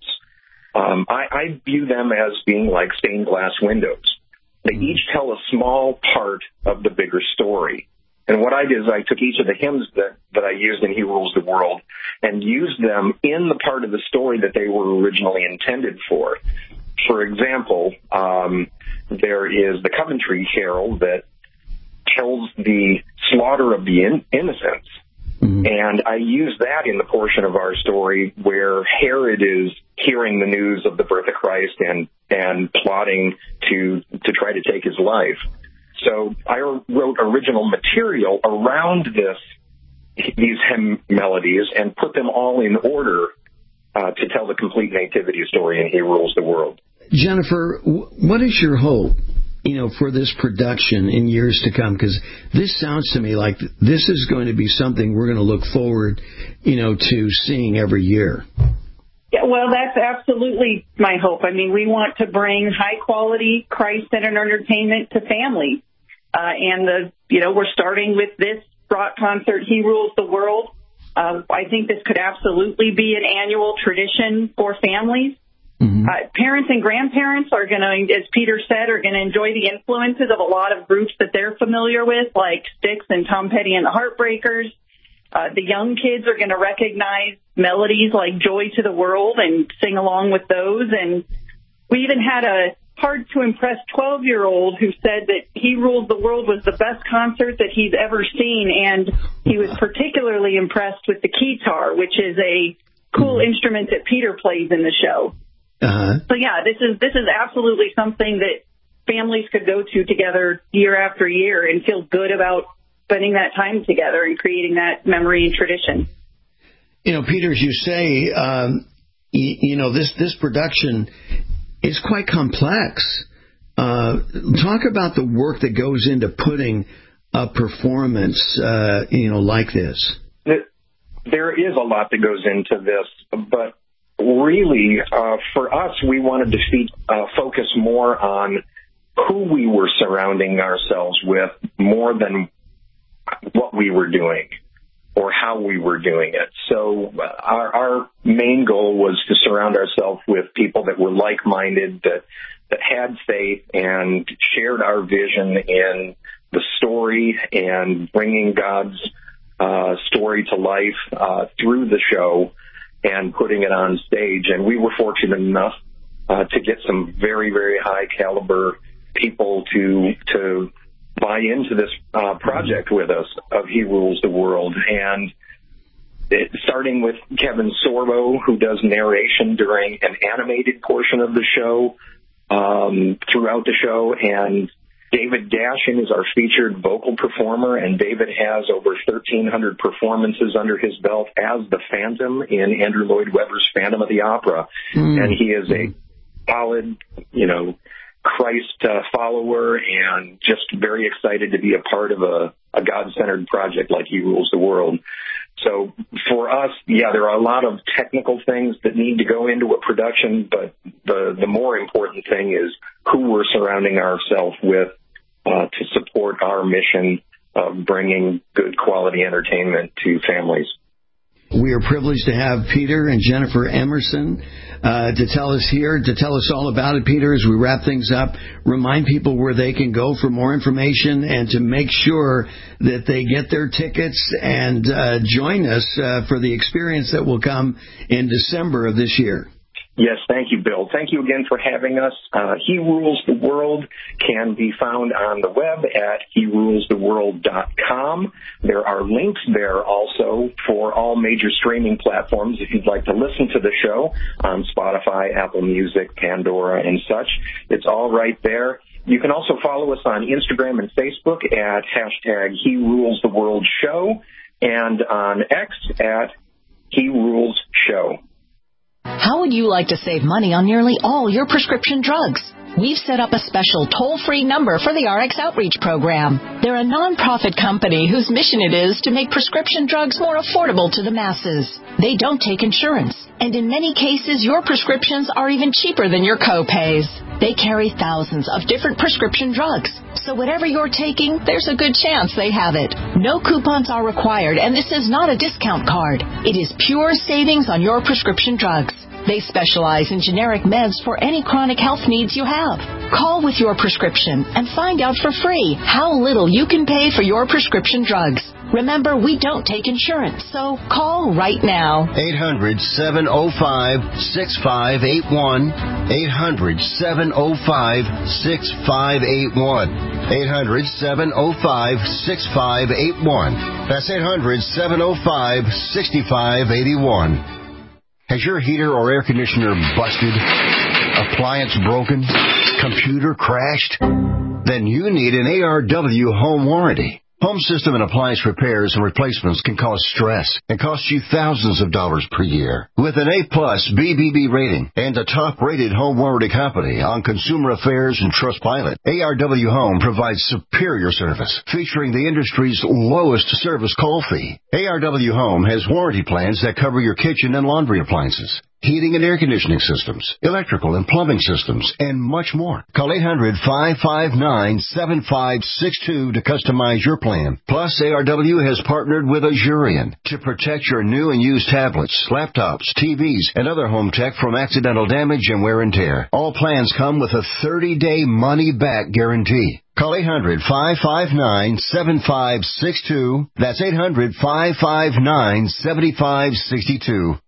I view them as being like stained glass windows. They each tell a small part of the bigger story. And what I did is I took each of the hymns that I used in He Rules the World and used them in the part of the story that they were originally intended for. For example, there is the Coventry Carol that tells the slaughter of the innocents. And I use that in the portion of our story where Herod is hearing the news of the birth of Christ and plotting to try to take his life. So I wrote original material around these hymn melodies and put them all in order to tell the complete Nativity story in He Rules the World. Jennifer, what is your hope, for this production in years to come? Because this sounds to me like this is going to be something we're going to look forward, to seeing every year. Yeah, well, that's absolutely my hope. I mean, we want to bring high-quality, Christ-centered entertainment to families. And we're starting with this rock concert, He Rules the World. I think this could absolutely be an annual tradition for families. Parents and grandparents are going to, as Peter said, are going to enjoy the influences of a lot of groups that they're familiar with, like Styx and Tom Petty and the Heartbreakers. The young kids are going to recognize melodies like Joy to the World and sing along with those. And we even had a hard-to-impress 12-year-old who said that He Rules the World was the best concert that he's ever seen, and he was particularly impressed with the keytar, which is a cool instrument that Peter plays in the show. So, yeah, this is absolutely something that families could go to together year after year and feel good about spending that time together and creating that memory and tradition. Peter, as you say, this production is quite complex. Talk about the work that goes into putting a performance, like this. there is a lot that goes into this, but really, for us, we wanted to focus more on who we were surrounding ourselves with more than what we were doing or how we were doing it. So our main goal was to surround ourselves with people that were like-minded, that had faith and shared our vision in the story and bringing God's story to life through the show and putting it on stage. And we were fortunate enough to get some very, very high caliber people to buy into this project with us of He Rules the World. And starting with Kevin Sorbo, who does narration during an animated portion of the show, throughout the show, and David Gashin is our featured vocal performer, and David has over 1,300 performances under his belt as the Phantom in Andrew Lloyd Webber's Phantom of the Opera. And he is a solid, Christ follower, and just very excited to be a part of a God-centered project like He Rules the World. So for us, there are a lot of technical things that need to go into a production, but the more important thing is who we're surrounding ourselves with to support our mission of bringing good quality entertainment to families. We are privileged to have Peter and Jennifer Emerson to tell us all about it. Peter, as we wrap things up, remind people where they can go for more information and to make sure that they get their tickets and join us for the experience that will come in December of this year. Yes, thank you, Bill. Thank you again for having us. He Rules the World can be found on the web at herulestheworld.com. There are links there also for all major streaming platforms if you'd like to listen to the show on Spotify, Apple Music, Pandora, and such. It's all right there. You can also follow us on Instagram and Facebook at #HeRulesTheWorldShow and on X at HeRulesShow. How would you like to save money on nearly all your prescription drugs? We've set up a special toll-free number for the RX Outreach Program. They're a nonprofit company whose mission it is to make prescription drugs more affordable to the masses. They don't take insurance, and in many cases, your prescriptions are even cheaper than your co-pays. They carry thousands of different prescription drugs, so whatever you're taking, there's a good chance they have it. No coupons are required, and this is not a discount card. It is pure savings on your prescription drugs. They specialize in generic meds for any chronic health needs you have. Call with your prescription and find out for free how little you can pay for your prescription drugs. Remember, we don't take insurance, so call right now. 800-705-6581. 800-705-6581. 800-705-6581. That's 800-705-6581. Has your heater or air conditioner busted? Appliance broken? Computer crashed? Then you need an ARW home warranty. Home system and appliance repairs and replacements can cause stress and cost you thousands of dollars per year. With an A+ BBB rating and a top-rated home warranty company on Consumer Affairs and Trustpilot, ARW Home provides superior service, featuring the industry's lowest service call fee. ARW Home has warranty plans that cover your kitchen and laundry appliances, heating and air conditioning systems, electrical and plumbing systems, and much more. Call 800-559-7562 to customize your plan. Plus, ARW has partnered with Azurion to protect your new and used tablets, laptops, TVs, and other home tech from accidental damage and wear and tear. All plans come with a 30-day money-back guarantee. Call 800-559-7562. That's 800-559-7562.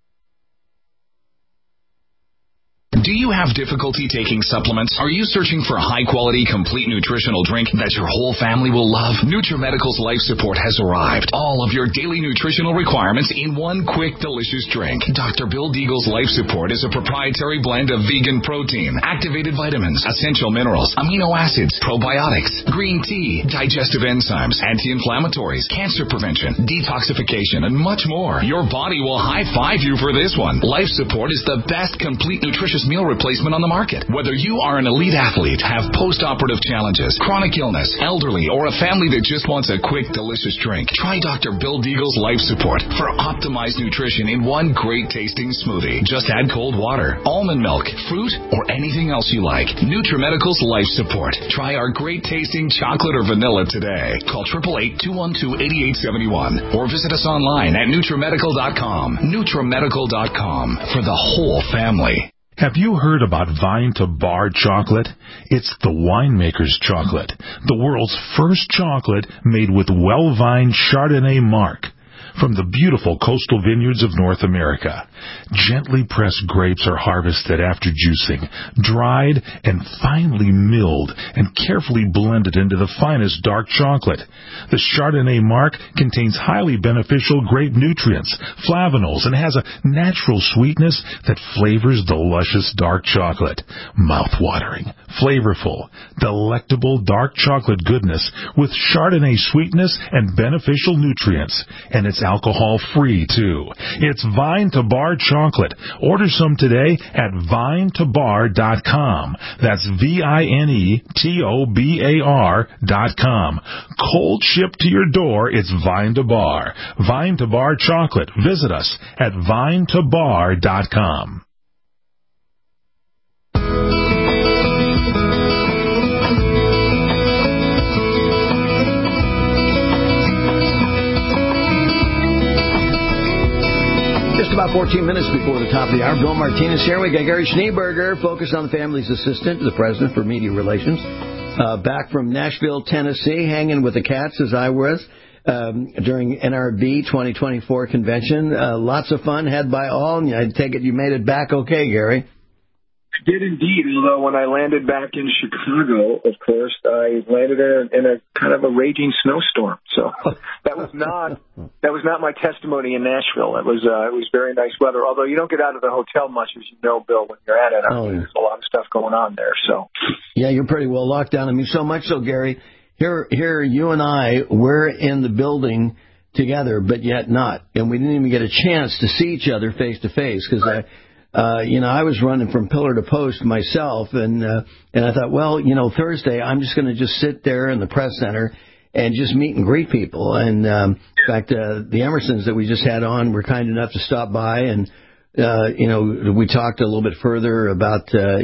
Do you have difficulty taking supplements? Are you searching for a high-quality, complete nutritional drink that your whole family will love? NutriMedical's Life Support has arrived. All of your daily nutritional requirements in one quick, delicious drink. Dr. Bill Deagle's Life Support is a proprietary blend of vegan protein, activated vitamins, essential minerals, amino acids, probiotics, green tea, digestive enzymes, anti-inflammatories, cancer prevention, detoxification, and much more. Your body will high-five you for this one. Life Support is the best complete nutritious meal replacement on the market. Whether you are an elite athlete, have post-operative challenges, chronic illness, elderly, or a family that just wants a quick, delicious drink, try Dr. Bill Deagle's Life Support for optimized nutrition in one great tasting smoothie. Just add cold water, almond milk, fruit, or anything else you like. NutriMedical's Life Support. Try our great tasting chocolate or vanilla today. Call 888-212-8871 or visit us online at NutriMedical.com. NutriMedical.com for the whole family. Have you heard about Vine to Bar chocolate? It's the winemaker's chocolate, the world's first chocolate made with well-vined Chardonnay marc from the beautiful coastal vineyards of North America. Gently pressed grapes are harvested after juicing, dried and finely milled and carefully blended into the finest dark chocolate. The Chardonnay marc contains highly beneficial grape nutrients, flavanols, and has a natural sweetness that flavors the luscious dark chocolate. Mouth-watering, flavorful, delectable dark chocolate goodness with Chardonnay sweetness and beneficial nutrients. And it's alcohol-free, too. It's Vine to Bar chocolate. Order some today at vinetobar.com. That's VINETOBAR.com. Cold shipped to your door, it's Vine to Bar. Vine to Bar chocolate. Visit us at vinetobar.com. About 14 minutes before the top of the hour. Bill Martinez here. We got Gary Schneeberger, focused on the family's assistant to the president for media relations. Back from Nashville, Tennessee, hanging with the cats as I was during NRB 2024 convention. Lots of fun had by all, and I take it you made it back okay, Gary. I did indeed, although when I landed back in Chicago, of course, I landed in a kind of a raging snowstorm. So that was not my testimony in Nashville. It was very nice weather, although you don't get out of the hotel much, as you know, Bill, when you're at it. There's a lot of stuff going on there. So yeah, you're pretty well locked down. I mean, so much so, Gary, here you and I, we're in the building together, but yet not. And we didn't even get a chance to see each other face to face because I was running from pillar to post myself, and I thought, well, Thursday I'm just going to just sit there in the press center and just meet and greet people. And in fact, the Emersons that we just had on were kind enough to stop by, and we talked a little bit further about their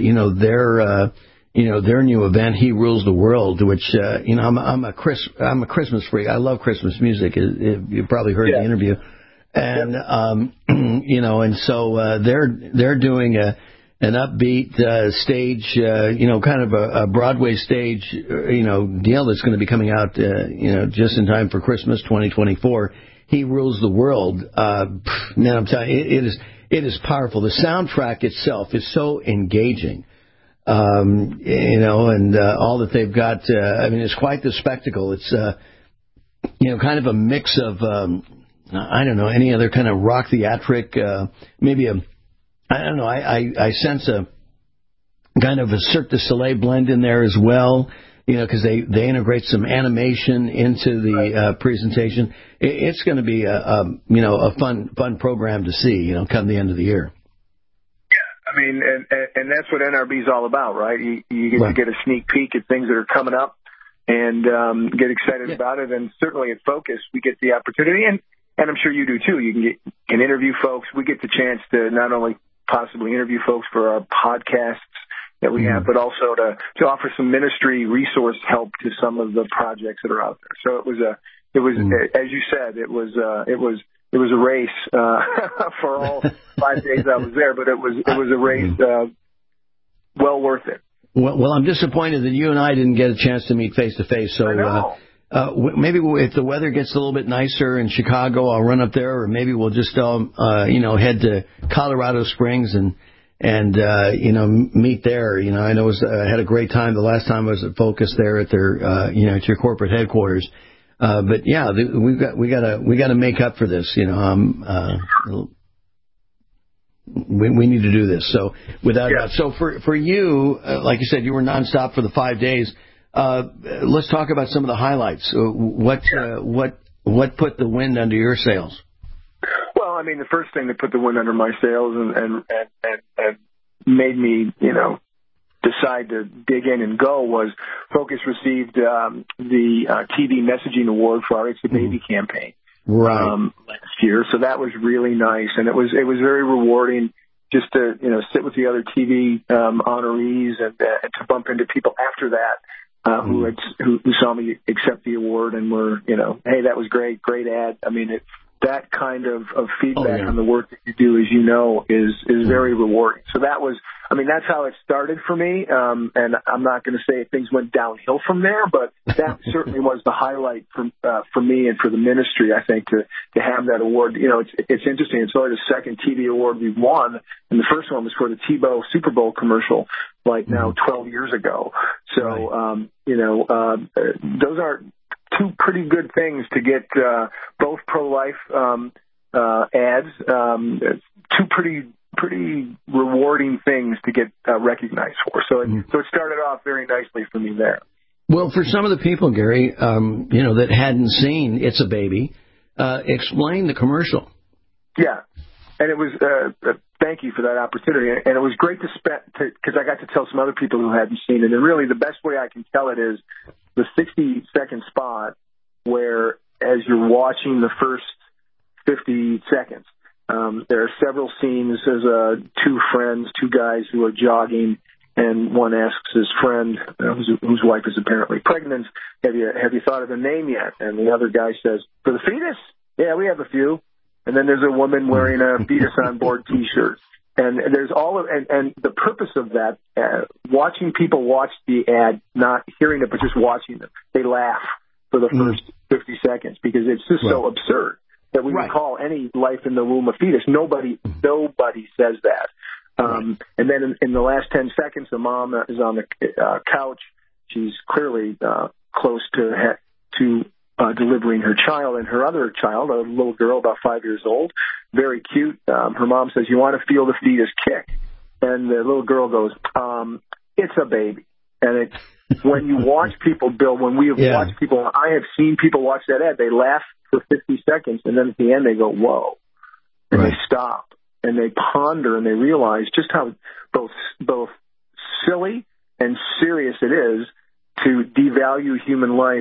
new event, He Rules the World, which I'm a Christmas freak. I love Christmas music. You probably heard the interview. And so they're doing an upbeat stage, kind of a Broadway stage, deal that's going to be coming out, just in time for Christmas 2024. He Rules the World. Man, I'm telling you, it is powerful. The soundtrack itself is so engaging, and all that they've got. It's quite the spectacle. It's kind of a mix of. I don't know, any other kind of rock theatric, maybe I sense a kind of a Cirque du Soleil blend in there as well, because they integrate some animation into the presentation. It's going to be a fun program to see, come the end of the year. Yeah, and that's what NRB is all about, right? You get to get a sneak peek at things that are coming up and get excited about it. And certainly at Focus, we get the opportunity, and I'm sure you do too. You can interview folks. We get the chance to not only possibly interview folks for our podcasts that we have, but also to offer some ministry resource help to some of the projects that are out there. So it was as you said, it was a race for all 5 days I was there, but it was a race well worth it. Well, I'm disappointed that you and I didn't get a chance to meet face to face. So. I know. Maybe if the weather gets a little bit nicer in Chicago, I'll run up there, or maybe we'll just head to Colorado Springs and meet there. I know I had a great time the last time I was at Focus there at their at your corporate headquarters. But yeah, we got to make up for this. We need to do this. So without doubt. So for you, like you said, you were nonstop for the 5 days. Let's talk about some of the highlights. What put the wind under your sails? Well, the first thing that put the wind under my sails and made me, decide to dig in and go was Focus received the TV Messaging Award for our It's a Baby campaign last year. So that was really nice, and it was very rewarding just to sit with the other TV honorees and to bump into people after that who saw me accept the award and were hey, that was great ad. I mean, that kind of feedback on the work that you do, as is very rewarding. So that's how it started for me. And I'm not going to say things went downhill from there, but that certainly was the highlight for me and for the ministry, I think, to have that award. It's interesting. It's only the second TV award we've won, and the first one was for the Tebow Super Bowl commercial, now 12 years ago. So, those are two pretty good things to get both pro-life ads, two pretty rewarding things to get recognized for. So it started off very nicely for me there. Well, for some of the people, Gary, that hadn't seen It's a Baby, explain the commercial. Yeah, and it was thank you for that opportunity, and it was great because I got to tell some other people who hadn't seen it, and really the best way I can tell it is the 60-second spot where, as you're watching the first 50 seconds, there are several scenes. There's two guys who are jogging, and one asks his friend, whose wife is apparently pregnant, have you thought of a name yet? And the other guy says, for the fetus? Yeah, we have a few. And then there's a woman wearing a fetus on board T-shirt. And there's and the purpose of that, watching people watch the ad, not hearing it, but just watching them, they laugh for the first 50 seconds because it's just so absurd that we would call any life in the womb a fetus. Nobody says that. And then in the last 10 seconds, the mom is on the couch. She's clearly close to delivering her child, and her other child, a little girl about 5 years old, very cute. Her mom says, "You want to feel the fetus kick?" And the little girl goes, "It's a baby." And when you watch people, Bill, when we have watched people, I have seen people watch that ad, they laugh for 50 seconds, and then at the end they go, "Whoa," and they stop and they ponder and they realize just how both silly and serious it is to devalue human life,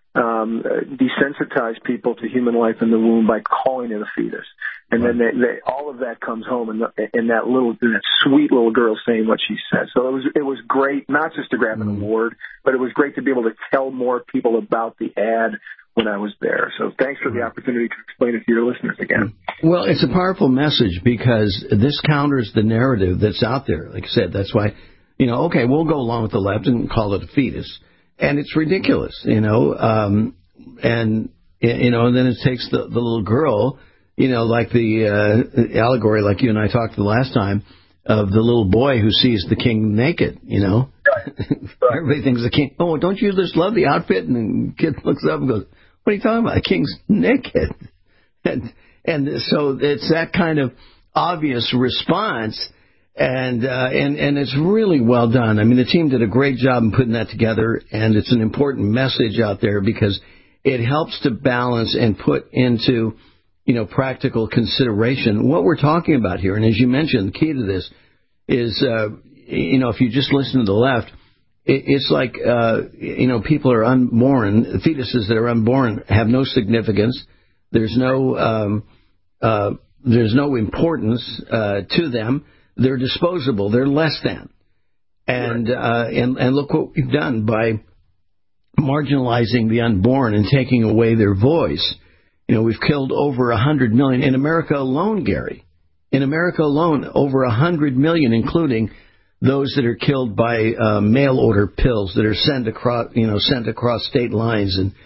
desensitize people to human life in the womb by calling it a fetus. And then all of that comes home in that sweet little girl saying what she said. So it was great, not just to grab an award, but it was great to be able to tell more people about the ad when I was there. So thanks for the opportunity to explain it to your listeners again. Well, it's a powerful message because this counters the narrative that's out there. Like I said, that's why, okay, we'll go along with the left and call it a fetus. And it's ridiculous, and then it takes the little girl, like the allegory, like you and I talked the last time, of the little boy who sees the king naked, Everybody thinks the king, oh, don't you just love the outfit? And the kid looks up and goes, what are you talking about? The king's naked. And so it's that kind of obvious response. And it's really well done. I mean, the team did a great job in putting that together, and it's an important message out there because it helps to balance and put into, practical consideration what we're talking about here. And as you mentioned, the key to this is, if you just listen to the left, it's like, people are unborn, fetuses that are unborn have no significance. There's no importance to them. They're disposable. They're less than. And look what we've done by marginalizing the unborn and taking away their voice. We've killed over 100 million in America alone, Gary. In America alone, over 100 million, including those that are killed by mail order pills that are sent across state lines. And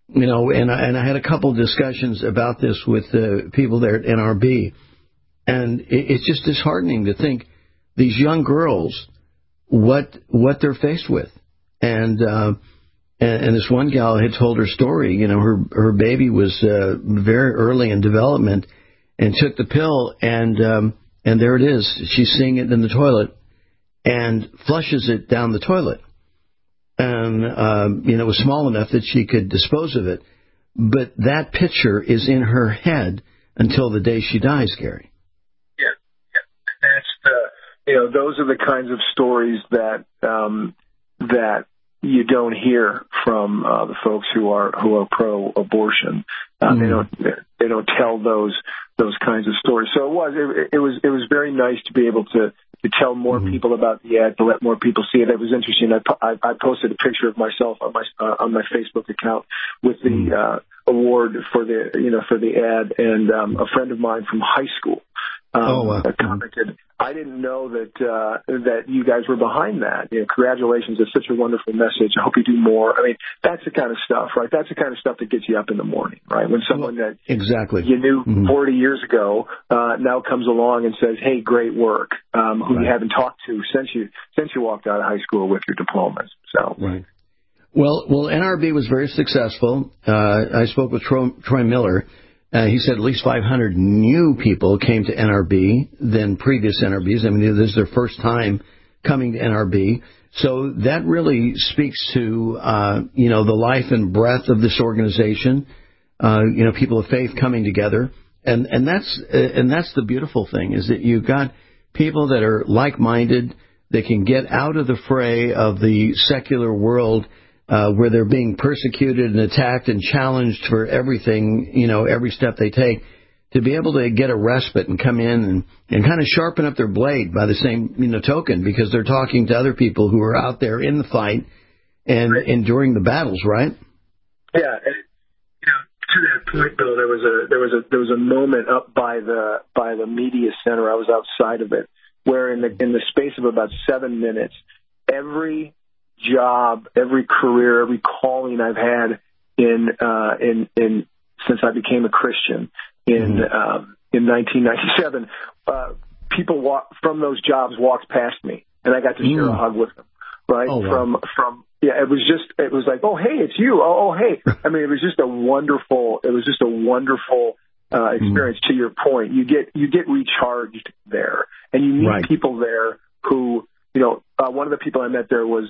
I had a couple of discussions about this with people there at NRB. And it's just disheartening to think these young girls, what they're faced with. And this one gal had told her story. Her baby was very early in development and took the pill, and there it is. She's seeing it in the toilet and flushes it down the toilet. And, it was small enough that she could dispose of it. But that picture is in her head until the day she dies, Gary. those are the kinds of stories that you don't hear from the folks who are pro-abortion. They don't tell those kinds of stories. So it was very nice to be able to tell more people about the ad, to let more people see it. It was interesting. I posted a picture of myself on my Facebook account with the award for the ad, and a friend of mine from high school commented, "I didn't know that you guys were behind that. Congratulations! It's such a wonderful message. I hope you do more." I mean, that's the kind of stuff, right? That's the kind of stuff that gets you up in the morning, right? When someone that you knew 40 years ago now comes along and says, "Hey, great work," who you haven't talked to since you walked out of high school with your diplomas. So. Right. Well, NRB was very successful. I spoke with Troy Miller. He said at least 500 new people came to NRB than previous NRBs. I mean, this is their first time coming to NRB. So that really speaks to, the life and breadth of this organization, people of faith coming together. And that's the beautiful thing, is that you've got people that are like-minded, that can get out of the fray of the secular world, where they're being persecuted and attacked and challenged for everything, every step they take, to be able to get a respite and come in and kind of sharpen up their blade by the same, token, because they're talking to other people who are out there in the fight and enduring the battles, right? Yeah. To that point, Bill, there was a moment up by the media center. I was outside of it, where in the space of about 7 minutes, every job, every career, every calling I've had in since I became a Christian in 1997, people from those jobs walked past me, and I got to share a hug with them. Right? Oh, wow. It was like, "Oh, hey, it's you. Oh, hey." I mean, it was just a wonderful experience. To your point, you get recharged there, and you meet people there who, one of the people I met there was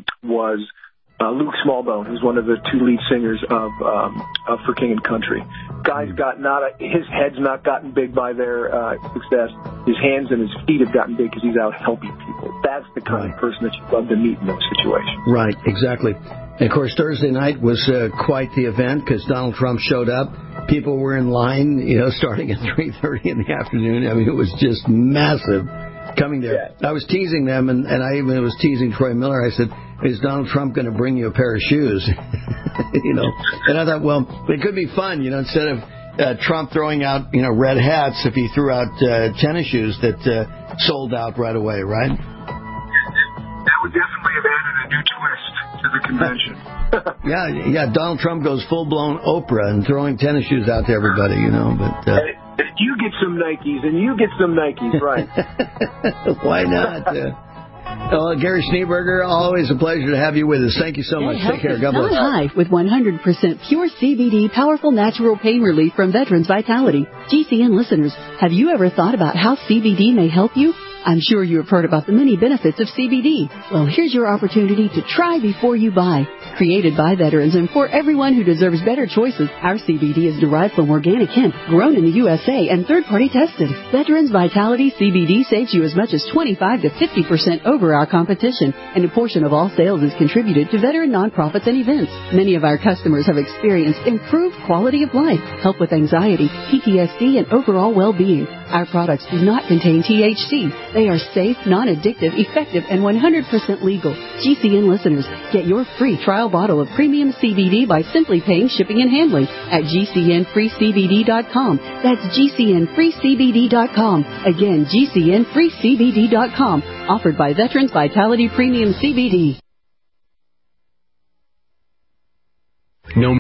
Luke Smallbone, who's one of the two lead singers of For King and Country. Guy's his head's not gotten big by their success. His hands and his feet have gotten big because he's out helping people. That's the kind of person that you love to meet in those situations. Right, exactly. And of course, Thursday night was quite the event, because Donald Trump showed up. People were in line, starting at 3:30 in the afternoon. I mean, it was just massive. Coming there. Yeah. I was teasing them, and I even was teasing Troy Miller. I said, "Is Donald Trump going to bring you a pair of shoes?" And I thought, well, it could be fun, instead of Trump throwing out, red hats, if he threw out tennis shoes that sold out right away, right? That would definitely have added a new twist to the convention. Yeah. Donald Trump goes full-blown Oprah and throwing tennis shoes out to everybody, but... You get some Nikes, and you get some Nikes, right? Why not? Gary Schneeberger, always a pleasure to have you with us. Thank you so much. Take care. God bless. High with 100% pure CBD, powerful natural pain relief from Veterans Vitality. GCN listeners, have you ever thought about how CBD may help you? I'm sure you have heard about the many benefits of CBD. Well, here's your opportunity to try before you buy. Created by veterans and for everyone who deserves better choices, our CBD is derived from organic hemp, grown in the USA, and third-party tested. Veterans Vitality CBD saves you as much as 25 to 50% over our competition, and a portion of all sales is contributed to veteran nonprofits and events. Many of our customers have experienced improved quality of life, help with anxiety, PTSD, and overall well-being. Our products do not contain THC. They are safe, non-addictive, effective, and 100% legal. GCN listeners, get your free trial bottle of premium CBD by simply paying shipping and handling at GCNFreeCBD.com. That's GCNFreeCBD.com. Again, GCNFreeCBD.com. Offered by Veterans Vitality Premium CBD.